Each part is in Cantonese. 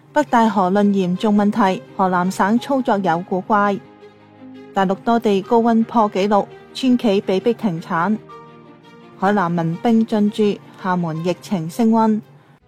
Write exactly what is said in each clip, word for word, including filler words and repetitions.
北戴河論嚴重問題，河南省操作有古怪。大陸多地高溫破紀錄，村企被逼停產。海南民兵進駐，廈門疫情升溫。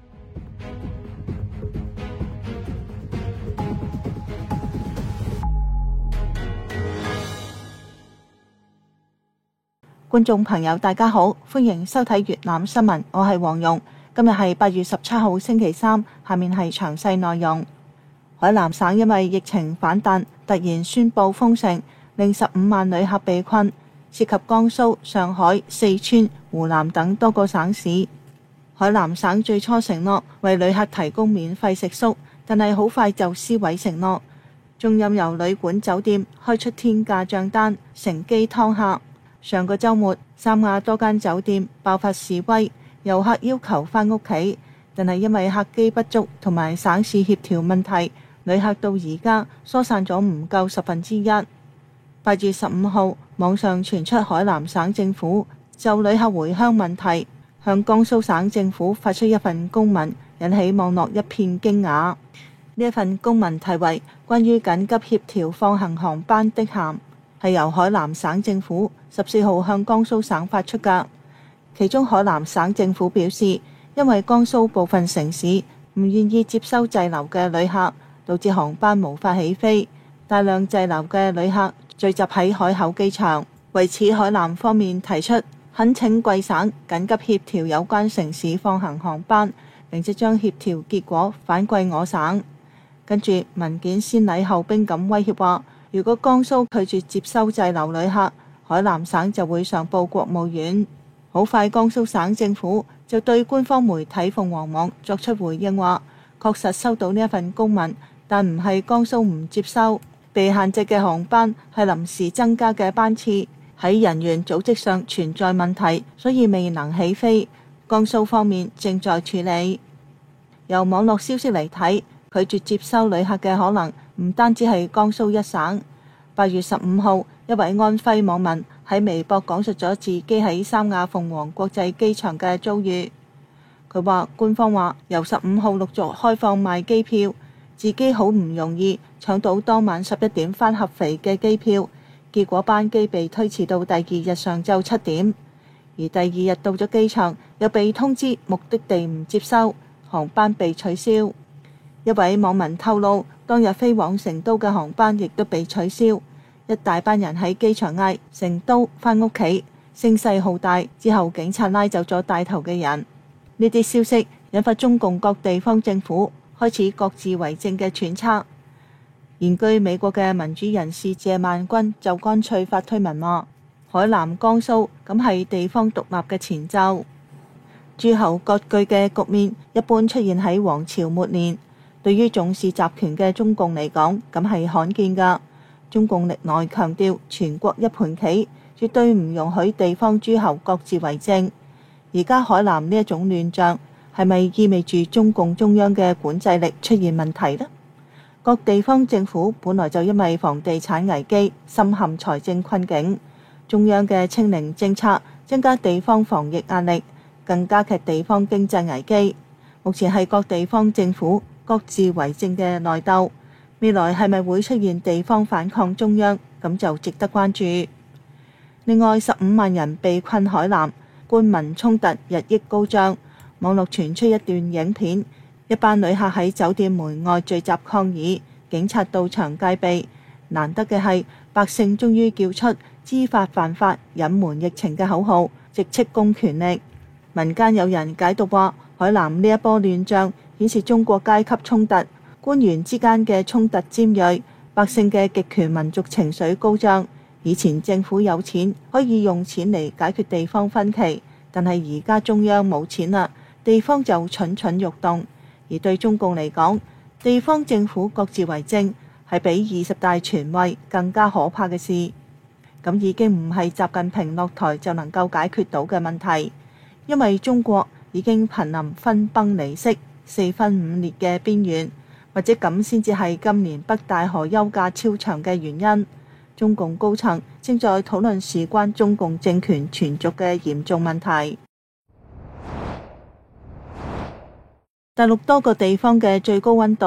觀眾朋友大家好，歡迎收睇粵覽新聞，我係黃蓉。今日係八月十七號星期三，下面係詳細內容。海南省因為疫情反彈，突然宣布封城，令十五萬旅客被困，涉及江蘇、上海、四川、湖南等多個省市。海南省最初承諾為旅客提供免費食宿，但係好快就撕毀承諾，仲任由旅館酒店開出天價賬單，乘機劏客。上個週末，三亞多間酒店爆發示威，遊客要求返屋企，但係因為客機不足同埋省市協調問題，旅客到而家疏散咗唔夠十分之一。八月十五號，網上傳出海南省政府就旅客回鄉問題向江蘇省政府發出一份公文，引起網絡一片驚訝。呢一份公文題為《關於緊急協調放行航班的函》，係由海南省政府十四號向江蘇省發出㗎。其中海南省政府表示，因為江蘇部分城市唔願意接收滯留嘅旅客，導致航班無法起飛，大量滯留嘅旅客聚集喺海口機場。為此，海南方面提出懇請貴省緊急協調有關城市放行航班，並且將協調結果反饋我省。跟住文件先禮後兵咁威脅話，如果江蘇拒絕接收滯留旅客，海南省就會上報國務院。好快，江蘇省政府就對官方媒體鳳凰網作出回應，話確實收到呢一份公文，但唔係江蘇唔接收，被限制嘅航班係臨時增加嘅班次，喺人員組織上存在問題，所以未能起飛。江蘇方面正在處理。由網絡消息嚟睇，拒絕接收旅客嘅可能唔單止係江蘇一省。八月十五號，一位安徽網民喺微博講述咗自己喺三亞鳳凰國際機場嘅遭遇。佢話官方話由十五號陸續開放賣機票，自己好唔容易搶到當晚十一點返合肥嘅機票，結果班機被推遲到第二日上晝七點，而第二日到咗機場又被通知目的地唔接收，航班被取消。一位網民透露，當日飛往成都嘅航班亦都被取消，一大班人喺機場嗌成都返屋企，聲勢浩大。之後警察拉走咗帶頭嘅人。呢啲消息引發中共各地方政府開始各自為政嘅揣測。現居美國嘅民主人士謝萬軍就乾脆發推文話，海南江蘇咁係地方獨立嘅前奏。諸侯割據嘅局面一般出現喺王朝末年，對於重視集權嘅中共嚟講，咁係罕見㗎。中共歷來強調全國一盤棋，絕對唔容許地方諸侯各自為政。而家海南呢一種亂象，係咪意味住中共中央嘅管制力出現問題呢？各地方政府本來就因為房地產危機深陷財政困境，中央嘅清零政策增加地方防疫壓力，更加劇地方經濟危機。目前係各地方政府各自為政嘅內鬥，未來係咪會出現地方反抗中央，咁就值得關注。另外，十五萬人被困海南，官民衝突日益高漲。網絡傳出一段影片，一班旅客喺酒店門外聚集抗議，警察到場戒備。難得嘅係，百姓終於叫出知法犯法、隱瞞疫情嘅口號，直斥公權力。民間有人解讀話，海南呢一波亂象顯示中國階級衝突，官員之間嘅衝突尖銳，百姓嘅極權民族情緒高漲。以前政府有錢可以用錢嚟解決地方分歧，但係而家中央冇錢啦，地方就蠢蠢欲動。而對中共嚟講，地方政府各自為政係比二十大全位更加可怕嘅事。咁已經唔係習近平落台就能夠解決到嘅問題，因為中國已經瀕臨分崩離析、四分五裂嘅邊緣，或者咁先至係今年北戴河休假超長嘅原因。中共高層正在討論事關中共政權存續嘅嚴重問題。大陸多個地方嘅最高溫度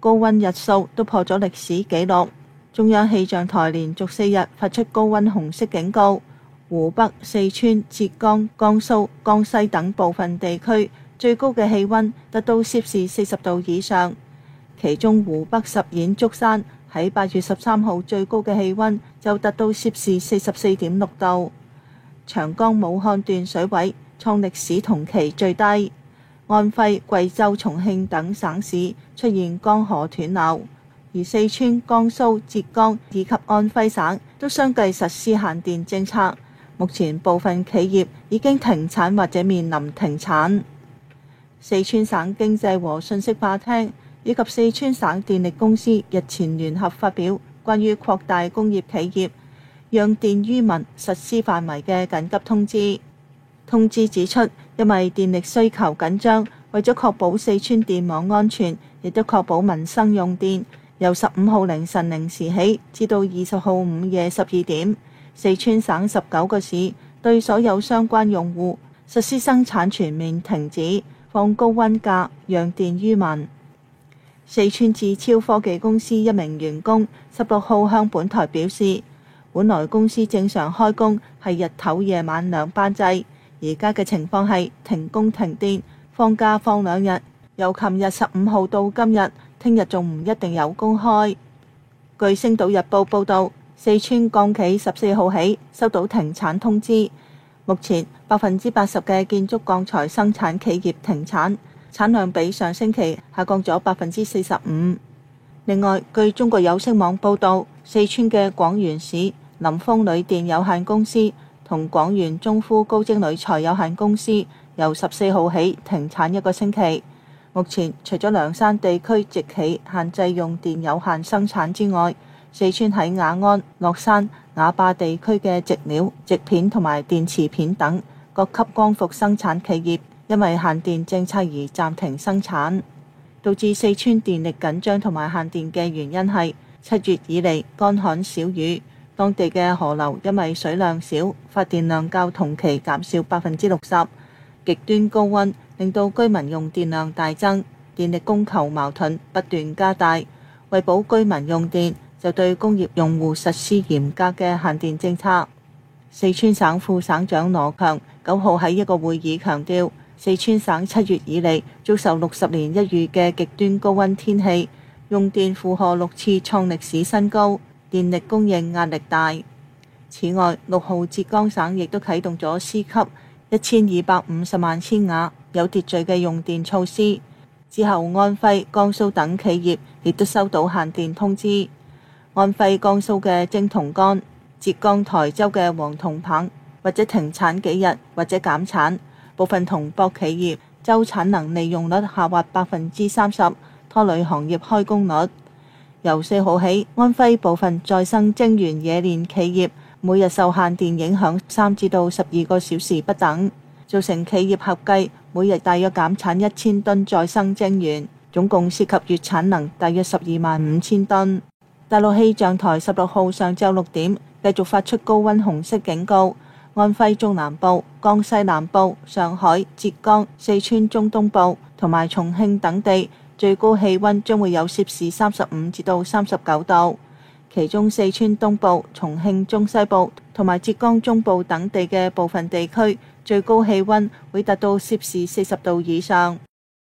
高溫日數都破咗歷史紀錄。中央氣象台連續四日發出高溫紅色警告，湖北、四川、浙江、江蘇、江西等部分地區最高嘅氣溫達到攝氏四十度以上。其中湖北十堰竹山喺八月十三號最高嘅氣溫就達到攝氏四十四點六度。長江武漢段水位創歷史同期最低。安徽、貴州、重慶等省市出現江河斷流，而四川、江蘇、浙江以及安徽省都相繼實施限電政策。目前部分企業已經停產或者面臨停產。四川省經濟和信息化廳以及四川省電力公司日前聯合發表關於擴大工業企業讓電於民實施範圍嘅緊急通知。通知指出，因為電力需求緊張，為咗確保四川電網安全，亦都確保民生用電，由十五號凌晨零時起至到二十號午夜十二點，四川省十九個市對所有相關用戶實施生產全面停止，放高溫假，讓電於民。四川智超科技公司一名員工十六號向本台表示，本來公司正常開工係日頭夜晚兩班制，而家嘅情況係停工停電，放假放兩日，由琴日十五號到今日，聽日仲唔一定有工開。據星島日報報道，四川鋼企十四號起收到停產通知，目前百分之八十嘅建築鋼材生產企業停產，產量比上星期下降咗百分之四十五。另外，據中國有聲網報道，四川嘅廣元市林豐鋁電有限公司同廣元中孚高精鋁材有限公司由十四號起停產一個星期。目前除咗涼山地區直企限制用電有限生產之外，四川喺雅安、樂山、雅壩地區嘅直料、直片同埋電磁片等各級光伏生產企業因為限電政策而暫停生產。導致四川電力緊張同埋限電嘅原因係七月以嚟乾旱少雨，當地嘅河流因為水量少，發電量較同期減少百分之六十。極端高溫令到居民用電量大增，電力供求矛盾不斷加大。為保居民用電，就對工業用戶實施嚴格嘅限電政策。四川省副省長羅強九號喺一個會議強調，四川省七月以嚟遭受六十年一遇嘅極端高溫天氣，用電負荷六次創歷史新高，電力供應壓力大。此外，六號浙江省亦都啟動咗 C 級一千二百五十萬千瓦有秩序嘅用電措施。之後，安徽、江蘇等企業亦都收到限電通知。安徽、江蘇嘅蒸銅乾、浙江台州嘅黃銅棒或者停產幾日，或者減產。部分銅箔企業週產能利用率下滑百分之三十，拖累行業開工率。由四號起，安徽部分再生晶圓冶煉企業每日受限電影響三至到十二個小時不等，造成企業合計每日大約減產一千噸再生晶圓，總共涉及月產能大約十二萬五千噸。大陸氣象台十六號上晝六點繼續發出高溫紅色警告。安徽中南部、江西南部、上海、浙江、四川中東部同埋重慶等地最高氣溫將會有攝氏三十五至到三十九度，其中四川東部、重慶中西部同埋浙江中部等地嘅部分地區最高氣溫會達到攝氏四十度以上。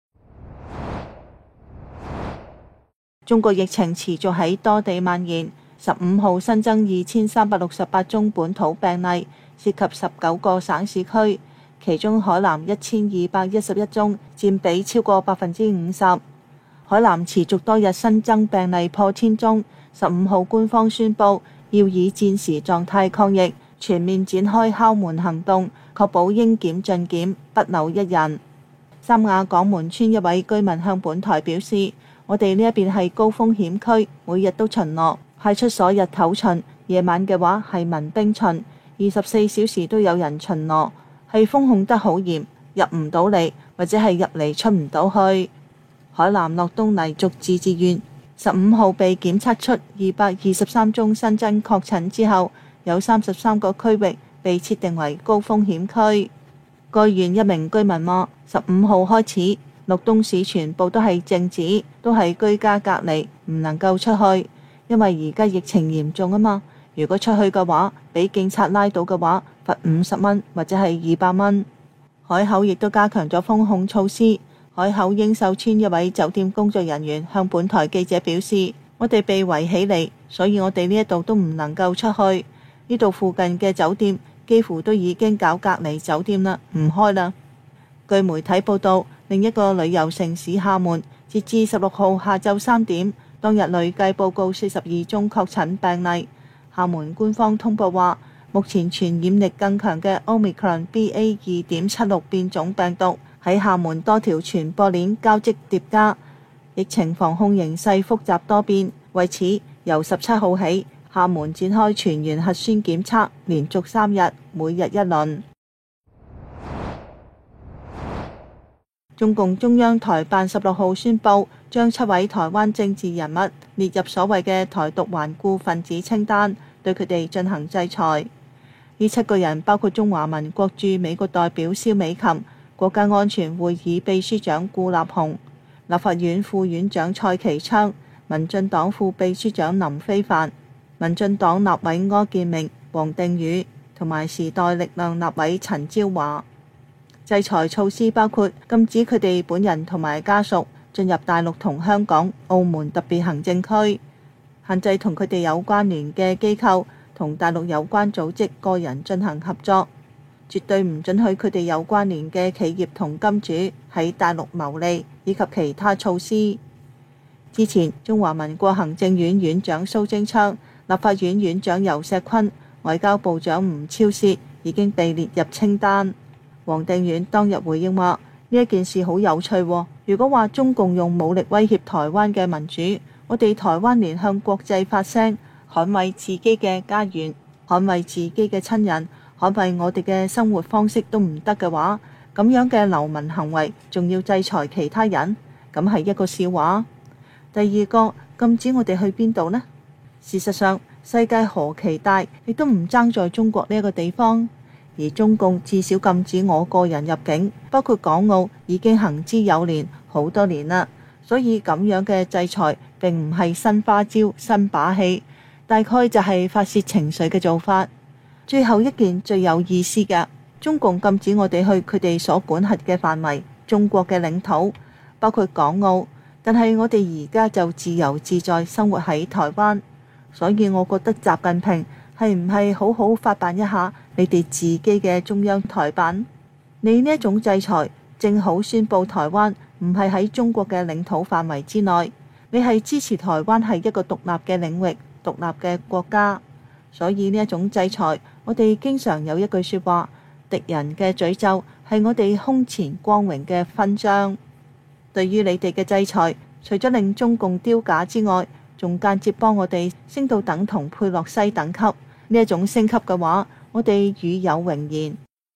中國疫情持續喺多地蔓延，十五號新增二千三百六十八宗本土病例，涉及十九個省市區，其中海南一千二百一十一宗，佔比超過百分之五十。海南持續多日新增病例破千宗，十五號官方宣布要以戰時狀態抗疫，全面展開敲門行動，確保應檢盡檢，不留一人。三亞港門村一位居民向本台表示，我哋呢一邊係高風險區，每日都巡邏，派出所日頭巡，夜晚嘅話係民兵巡，二十四小時都有人巡邏，係封控得好嚴，入唔到嚟，或者係入嚟出唔到去。海南樂東泥族自治縣十五號被檢測出二百二十三宗新增確診之後，有三十三個區域被設定為高風險區。該縣一名居民話：十五號開始， 陸東市全部都係靜止，都係居家隔離，唔能夠出去，因為而家疫情嚴重啊嘛。如果出去嘅話，俾警察拉到嘅話，罰五十蚊或者係二百蚊。海口亦都加強咗封控措施。海口英秀村一位酒店工作人員向本台記者表示：我哋被圍起嚟，所以我哋呢一度都唔能夠出去。呢度附近嘅酒店幾乎都已經搞隔離酒店啦，唔開啦。據媒體報道，另一個旅遊城市廈門，截至十六號下晝三點，當日累計報告四十二宗確診病例。廈門官方通報話，目前傳染力更強嘅 Omicron B A 二點七六變種病毒喺廈門多條傳播鏈交織疊加，疫情防控形勢複雜多變。為此，由十七號起，廈門展開全員核酸檢測，連續三日，每日一輪。中共中央台辦十六號宣布，將七位台灣政治人物列入所謂嘅台獨頑固分子清單，對佢哋進行制裁。呢七個人包括中華民國駐美國代表蕭美琴、國家安全會議秘書長顧立雄、立法院副院長蔡其昌、民進黨副秘書長林飛帆、民進黨立委柯建銘、黃定宇同埋時代力量立委陳椒華。制裁措施包括禁止佢哋本人同埋家屬進入大陸同香港、澳門特別行政區，限制同佢哋有關聯嘅機構同大陸有關組織個人進行合作，絕對唔准許佢哋有關聯嘅企業同金主喺大陸牟利，以及其他措施。之前，中華民國行政院院長蘇貞昌、立法院院長游錫堃、外交部長吳釗燮已經被列入清單。黃定遠當日回應話：呢一件事好有趣喎，如果話中共用武力威脅台灣嘅民主，我哋台灣連向國際發聲，捍衛自己嘅家園，捍衛自己嘅親人，捍衛我哋嘅生活方式都唔得嘅話，咁樣嘅流氓行為仲要制裁其他人，咁係一個笑話。第二個，禁止我哋去邊度呢？事實上，世界何其大，亦都唔爭在中國呢一個地方。而中共至少禁止我個人入境，包括港澳，已經行之有年，好多年啦。所以咁樣嘅制裁並唔係新花招、新把戲，大概就係發洩情緒嘅做法。最後一件最有意思嘅，中共禁止我哋去佢哋所管轄嘅範圍，中國嘅領土，包括港澳，但係我哋而家就自由自在生活喺台灣。所以我覺得習近平係唔係好好法辦一下你哋自己嘅中央台辦？你呢一種制裁正好宣布台灣唔係喺中國嘅領土範圍之內，你係支持台灣係一個獨立嘅領域、獨立嘅國家。所以呢一種制裁，我哋經常有一句說話：敵人嘅詛咒係我哋胸前光榮嘅勳章。對於你哋嘅制裁，除咗令中共丟架之外，仲間接幫我哋升到等同佩洛西等級。呢一種升級嘅話，我哋與有榮焉。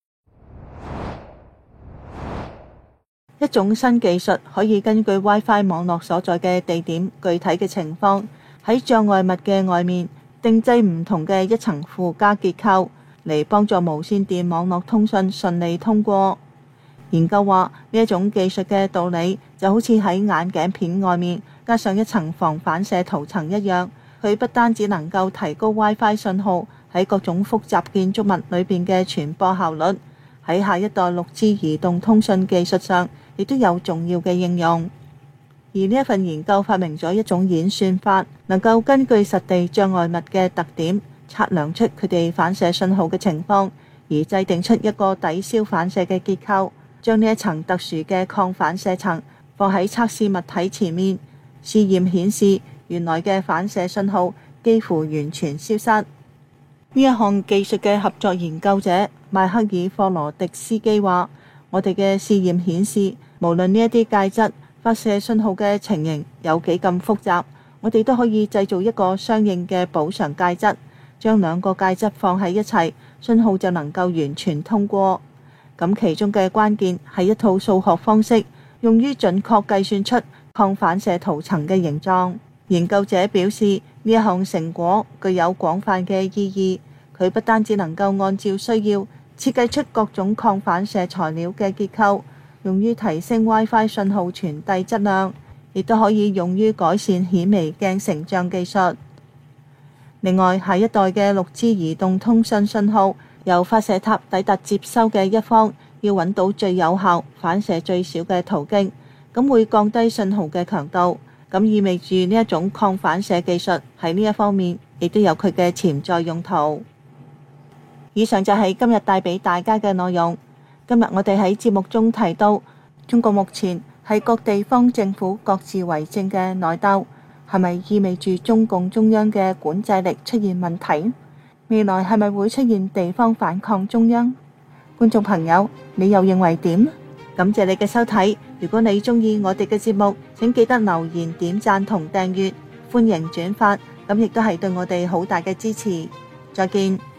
一種新技術可以根據 WiFi 網絡所在嘅地點具體嘅情況，喺障礙物嘅外面定製唔同嘅一層附加結構，嚟幫助無線電網絡通訊順利通過。研究話，呢一種技術嘅道理就好似喺眼鏡片外面加上一層防反射塗層一樣，佢不單只能夠提高 WiFi 信號喺各種複雜建築物裏邊嘅傳播效率，喺下一代六 G 移動通訊技術上亦都有重要嘅應用。而呢一份研究發明咗一種演算法，能夠根據實地障礙物嘅特點，測量出佢哋反射信號嘅情況，而制定出一個抵消反射嘅結構，將呢一層特殊嘅抗反射層放喺測試物體前面，試驗顯示原來嘅反射信號幾乎完全消失。呢一項技術嘅合作研究者邁克爾霍羅迪斯基話：我哋嘅試驗顯示，無論呢一啲介質發射信號嘅情形有幾咁複雜，我哋都可以製造一個相應嘅補償介質，將兩個介質放喺一齊，信號就能夠完全通過。咁其中嘅關鍵係一套數學方式，用於準確計算出抗反射塗層嘅形狀。研究者表示，呢一項成果具有廣泛嘅意義，佢不單止能夠按照需要設計出各種抗反射材料嘅結構， 用於提升 WiFi 信號傳遞質量，亦都可以用於改善顯微鏡成像技術。另外，下一代嘅六 G 移動通訊信號由發射塔抵達接收嘅一方，要揾到最有效、反射最少嘅途徑，咁會降低信號嘅強度。咁意味住呢一種抗反射技術喺呢一方面亦都有佢嘅潛在用途。以上就係今日帶俾大家嘅內容。今日我哋喺節目中提到，中國目前係各地方政府各自為政嘅內鬥，係咪意味住中共中央嘅管制力出現問題？未來係咪會出現地方反抗中央？觀眾朋友，你又認為點？感謝你嘅收睇。如果你鍾意我哋嘅節目，請記得留言、點讚同訂閱，歡迎轉發，咁亦都係對我哋好大嘅支持。再見。